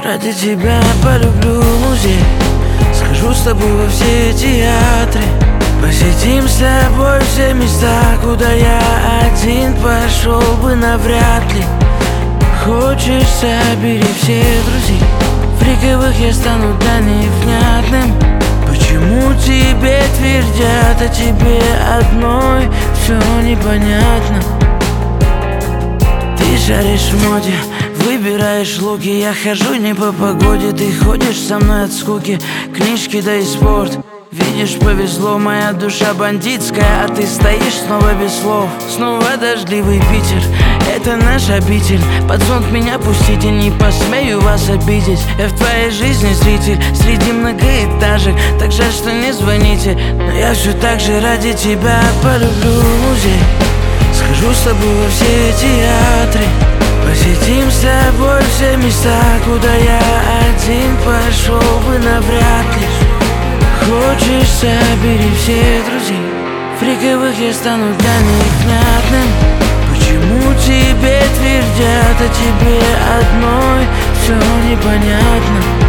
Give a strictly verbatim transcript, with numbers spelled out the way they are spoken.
Ради тебя полюблю музей, схожу с тобой во все театры, посетим с тобой все места, куда я один пошел бы навряд ли. Хочешь, собери всех друзей, фриковых я стану для них внятным. Почему тебе твердят, а тебе одной все непонятно? Ты шаришь в моде, выбираешь луки, я хожу не по погоде. Ты ходишь со мной от скуки, книжки да и спорт. Видишь, повезло, моя душа бандитская, а ты стоишь снова без слов. Снова дождливый Питер, это наш обитель. Под зонт меня пустите, не посмею вас обидеть. Я в твоей жизни зритель, среди многоэтажек. Так жаль, что не звоните, но я все так же ради тебя полюблю музей. Схожу с тобой во все театры, посетим с тобой все места, куда я один пошел бы навряд ли. Хочешь, собери всех друзей, фриковых я стану для них внятным. Почему тебе твердят, а тебе одной все непонятно?